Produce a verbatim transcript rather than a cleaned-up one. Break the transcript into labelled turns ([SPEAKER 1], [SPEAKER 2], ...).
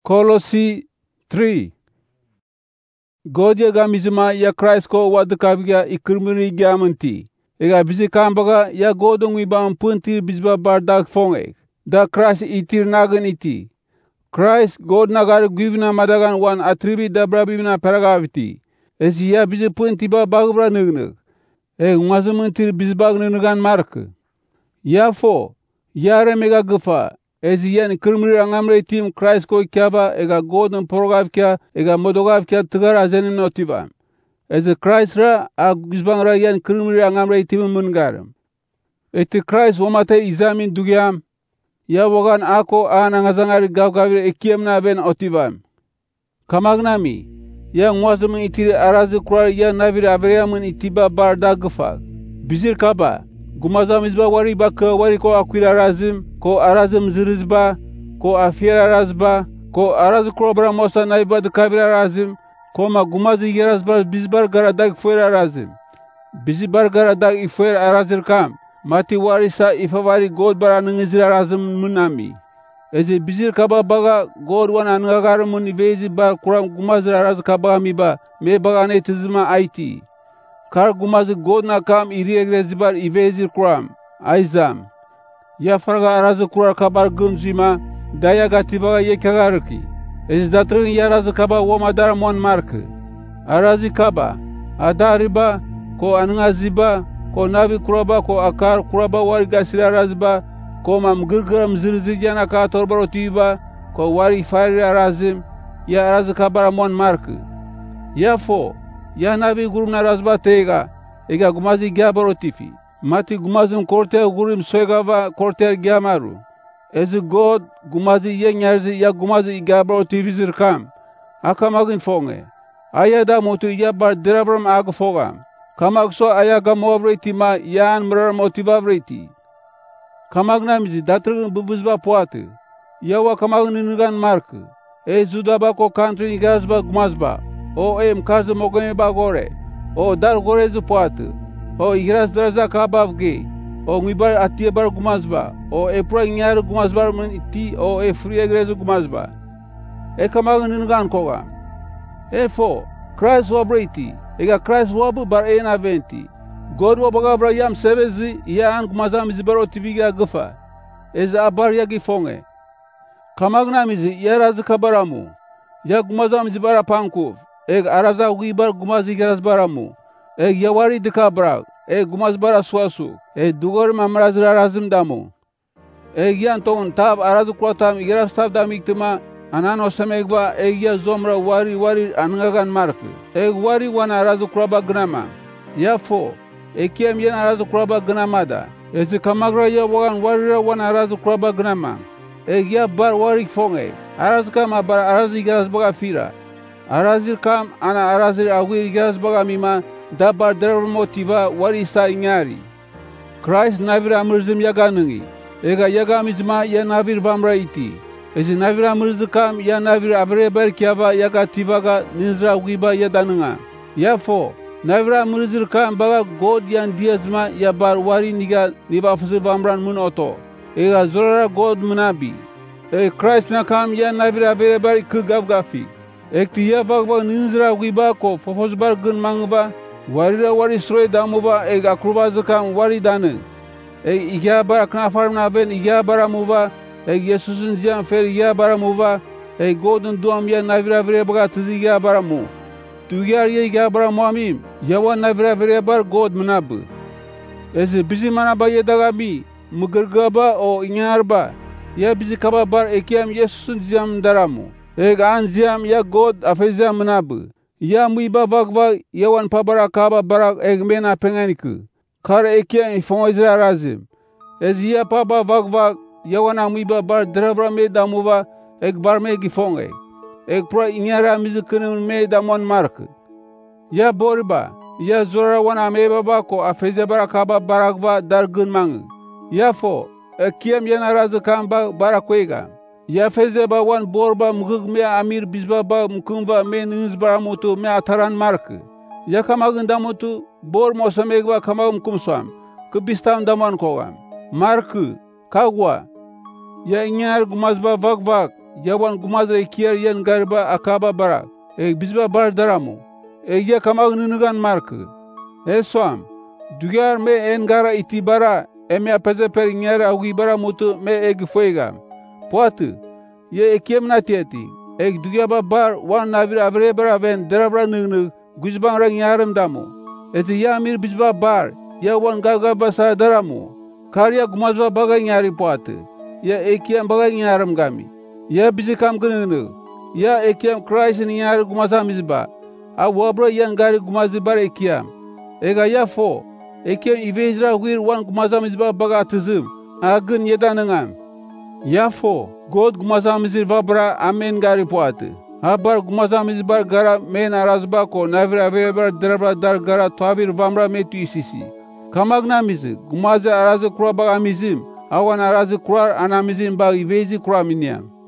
[SPEAKER 1] Kolosi three. God ya gamizima ya Christ ko wadukavya ikirmiri gyamanti. Ega bizi kambaga ya godong wiba mpuntir bizba bardak fonge. Da Christ itir nagan iti. Christ God nagar givna madagan wan atribi da brabibna paragaviti. Esi ya bizi puntiba bagbra nugnug. E mazumuntir bizbag nugan mark. Ya fo ya remega gufa. Ezi yan kirmiri angamre tim Christ ko kyaba ega godon progav kya ega modogav kya tigar azenim notiba. Ezi Christ ra a gizbang ra yan kirmiri angamre tim mungaram. Eti Christ wamate izamin dugyam. Ya wogan ako ana ngazangari gavgavir ekiem na ben otibam. Kamagnami ya ngwazumun itiri arazi kurar ya navir avreyamun itiba barda gufag. Bizir kaba gumazamizba wari baka wari ko akwira razim ko arazim zirizba ko afira razba ko araz krobra mosa naibad kabira razim ko ma gumazi yerazbar bizbar garadag fuera razim bizbar garadag ifuer arazir kam mati warisa ifavari god bara ningizira razim munami eze bizir kaba baga god wana ngagar mun ivezi ba kuram gumazi araz kaba mi ba me baga ne tizma aiti kar gumazi god na kam iri egrezibar ivezir kuram aizam ya farga arazu kurar kabar gumzima daya gatibaga yekagarki ez datrin yarazu kaba womadar mon mark arazi kaba adariba ko angaziba ko navi kuraba ko akar kuraba wari gasira razba ko mam gurgram zirzijana ka torbarotiba ko wari fari arazim ya arazu kabar mon mark ya fo ya navi gurumna razba tega ega gumazi gabarotifi mati gumazun korter gurim soegava korter gyamaru. Ezi God gumazi yenyarzi ya gumazi gabro tivizir kam. Akamagin fonge. Ayada motu ya bar dirabram ag fogam. Kamagso ayaga movreti ma yan mrar motivavreti. Kamagnamizi datrun bubuzba poate. Yawa kamagnin nugan mark. E zudaba ko country gazba gumazba. O em kazu mogame bagore. O dar gorezu poate. O igras draza kabavge o ngibar atie bar gumazba o e pro nyar gumazbar mun iti o e free egrezu gumazba e kamagin ngan koga e fo Christ wabriti ega Christ wabu bar e na venti god wabaga bra yam sebezi ya an gumazam zibaro tibiga gufa eza abar yagi fonge kamagna mizi yaraz kabaramu ya gumazam zibara panku eg araza ugibar gumazi garaz baramu e yawari dikabra e gumazbara swasu e dugor mamrazra razim damu e yanton tab arazu krotam iras tab damiktima anano samegba e ya zomra wari wari angagan mark e wari wana arazu kroba gnama yafo e kiem yen arazu kroba gnamada e zikamagra ya wagan wari wana arazu kroba gnama e ya bar wari fonge arazu kama bar arazu iras baga fira arazir kam ana arazir agui iras baga mima dabar darar motiva warisa inyari. Christ navir amurzim yaganungi. Ega yagamizma ya navir vamra iti. Ezi navir amurzikam ya navir avreber kiaba yagativaga ninzra ugiba yadanunga. Yafo, navir amurzikam baga god yan diazma ya bar wari niga nibafuzi vamran mun oto. Ega zorara god munabi. E Christ nakam ya navir avreber kugavgafi. Ekti ya vagva ninzra ugiba ko fofosbar gun mangba warira wari sroy damuva eg akruva zakam wari dane eg igya bara kana farmna ben igya bara muva eg Yesusun jian fer igya bara muva eg godun duam ya navira vre baga tizi igya bara mu tugyar ye igya bara muamim yawa navira vre bar god munab ez bizi mana ba yedaga mi mugurgaba o inyarba ya bizi kaba bar ekiam Yesusun jiam daramu eg anziam ya god afezam munab ya muiba vagva yawan pabara kaba barak egmena penganiku kar ekia infonizra razim ez ya paba vagva yawana muiba bar drabra me damuva eg bar me gifonge eg pro inyara mizikun me damon mark ya borba ya zora wana me baba ko afeze barakaba barakva dargun mang ya fo ekiam yana razakam ba barakwega ya feze ba wan borba mugug me amir bizba ba mkumba me nizbara moto me ataran mark ya kamagin damotu bor mosamegwa kamagum kumsam kubistam daman kogam mark kagwa ya inyar gumazba vag vag ya wan gumazra ikiar yan gariba akaba barak, eg bizba bar daramu, eg ya kamag ninigan markı. E soam, dugyar me en gara iti bara, eme apeze per nyara augi bara mutu me eg foigam. Poatı, ye ekiem natieti, eg dugyaba bar wan navir avre bara ben derabra nini guzban rang yarım damu. Ezi ya mir bizba bar, ya wan gaga basa daramu. Karya gumazba baga nyari poatı, ya ekiem baga nyarım gami. Ya bizi kam gınını, ya ekiem Christ'in nyari gumazamizba. A wabra yan gari gumazi bar ekiem. Ega ya fo, ekiem ivezra wir wan gumazamizba baga atızım. Agın yedanıngam. Ya fo, God gumazamizir vabra amen gari poatı. Habar gumazamizbar gara men arazba ko navir avebar derabra dar gara tuavir vamra metu isisi. Kamagnamizi, gumazi arazi kura baga mizim, awan arazi kurar anamizin bagi vezi kura minyam.